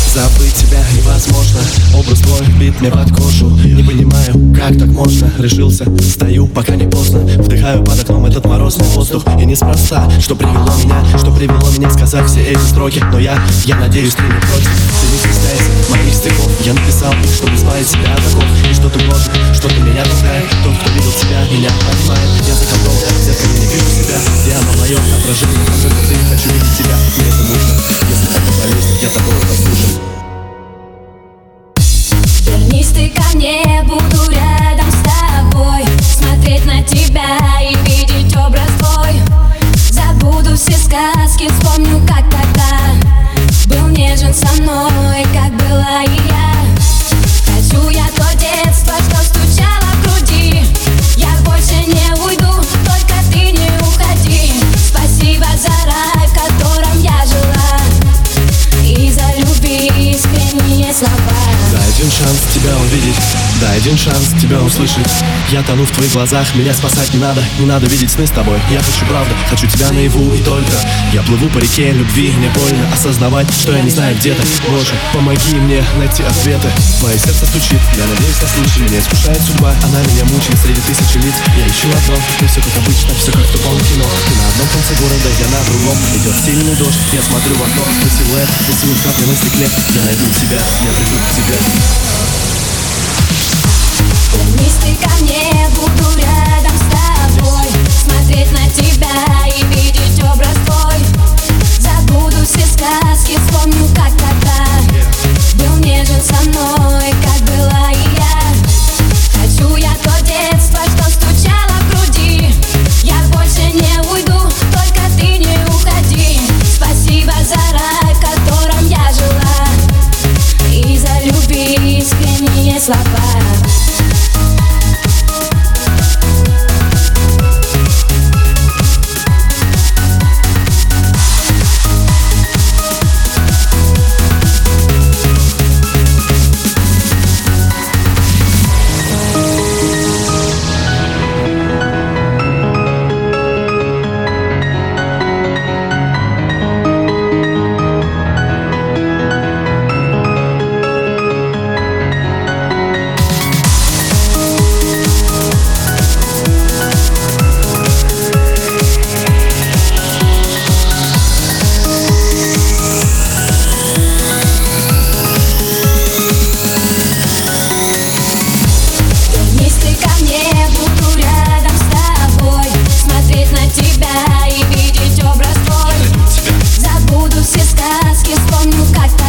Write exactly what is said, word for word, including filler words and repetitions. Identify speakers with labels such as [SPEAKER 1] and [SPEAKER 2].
[SPEAKER 1] Забыть тебя невозможно, образ твой бит мне под кожу. Не понимаю, как так можно, решился, стою, пока не поздно. Вдыхаю под окном этот морозный воздух. И неспроста, что привело меня, что привело меня сказать все эти строки. Но я, я надеюсь, ты не против. Ты не стесняйся моих стихов. Я написал их, чтобы избавить себя от оков. И что ты можешь, что ты меня пускаешь. Тот, кто видел тебя, меня понимает. Я заколдовал, я ко мне не вижу себя. Где оно мое отражение, как только ты, хочу видеть тебя. Мне это нужно, если это болезнь, я такого послушаю.
[SPEAKER 2] Вернись ты ко мне, буду рядом с тобой, смотреть на тебя и видеть образ твой. Забуду все сказки, вспомню, как тогда был нежен со мной, как была и я. Хочу я то детство, что стучало в груди. Я больше не уйду, только ты не уходи. Спасибо за рай, в котором я жила, и за любви искренние слова.
[SPEAKER 1] Дай один шанс тебя увидеть, дай один шанс тебя услышать. Я тону в твоих глазах, меня спасать не надо. Не надо видеть сны с тобой, я хочу правду, хочу тебя наяву и только. Я плыву по реке любви, мне больно осознавать, что я не знаю где ты. Боже, помоги мне найти ответы. Мое сердце стучит, я надеюсь на случай. Меня искушает судьба, она меня мучает среди тысячи лиц. Я ищу одно, и все как обычно, все как в тупом кино. Ты на одном конце города, я на другом. Идет сильный дождь, я смотрю в окно. Ты силуэт, рисует капли на стекле. Я найду тебя, я приду к тебе.
[SPEAKER 2] Вернись ты ко мне, буду рядом с тобой, смотреть на тебя и видеть образ твой. Забуду все сказки, вспомню, как тогда был нежен со мной, как была и я. Хочу я то детство, что стучало в груди. Я больше не уйду, только ты не уходи. Спасибо за рай, в котором я жила, и за любви искренние слова. Забуду все сказки, вспомню, как